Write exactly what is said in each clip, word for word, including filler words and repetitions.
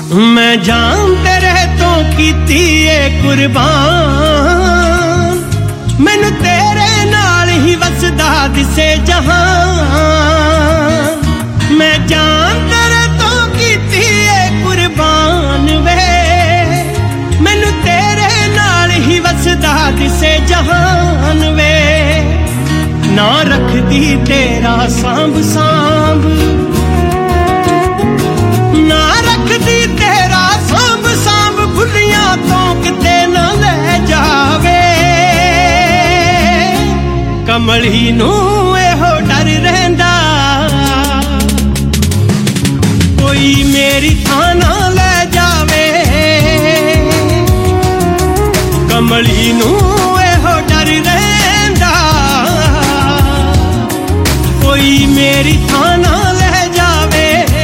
मैं जान तेरे तो कीती है कुर्बान, मैनू तेरे नाल ही वसदा दिसे जहान। मैं जान तेरे तो कीती है कुर्बान वे, मैनू तेरे नाल ही वसदा दिसे जहान वे। ना रखदी तेरा सांभ सांभ, ना रखदी तेरा सांभ सांभ, भुलियां तो किते ना ले जावे। कमली नू एहो डर रहिंदा, कोई मेरी थां ना ले जावे। कमली नू एहो डर रहिंदा, कोई मेरी थां ना ले जावे।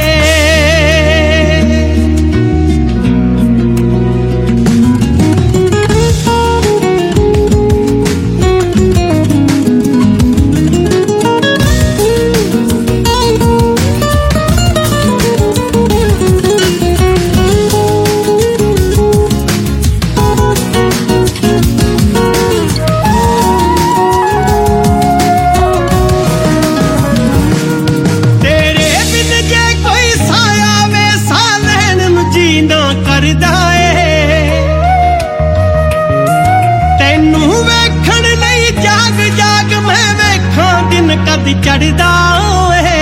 कद चढ़दा है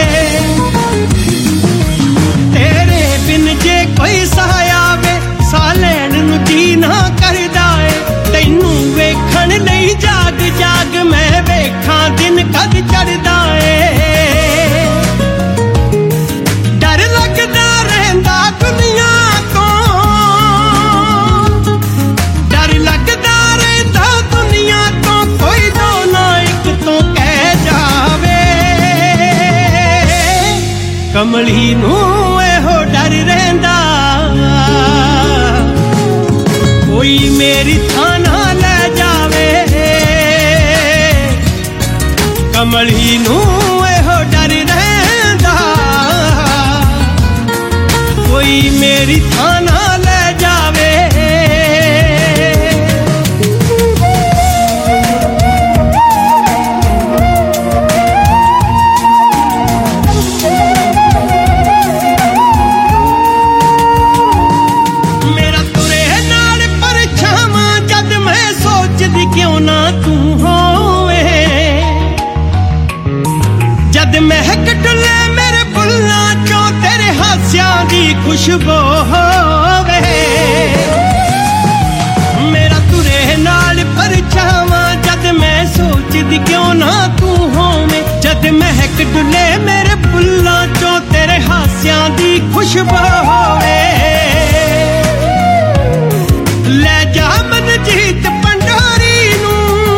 तेरे बिन जे कोई साया वे, सा लैण नू जी ना करदा है। तैनू वेखण लई जाग जाग मैं वेखां दिन कद चढ़दा है। डर लगदा रहिंदा दुनिया तो, डर लगदा रहिंदा दुनिया तो, कोई दो ना एक तो कह जावे। कमली नू एहो डर रहिंदा, कोई मेरी थां ना ले जावे। कमली नू एहो डर रहिंदा, कोई मेरी थां ना ले जावे। क्यों ना तू होवे, जद महक डुले मेरे बुल्लां चों तेरे हास्यां दी खुशबू होवे। मेरा तुरे नाल परछावां जद मैं सोचदी क्यों ना तू होवे, जद महक डुले मेरे बुल्लां चों तेरे हास्यां दी खुशबू होवे। ले जा मन जीत पंडोरी नू,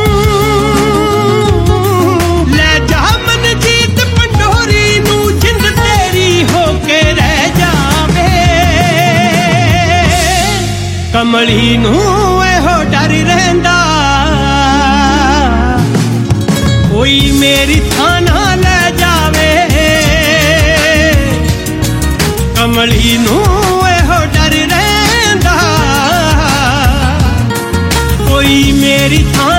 ले जा मन जीत पंडोरी नू, जिंद तेरी होके रह जावे। कमली नू एहो डर रहिंदा, कोई मेरी थां ना ले जावे। कमली नू एहो डर रहिंदा, कोई मेरी थां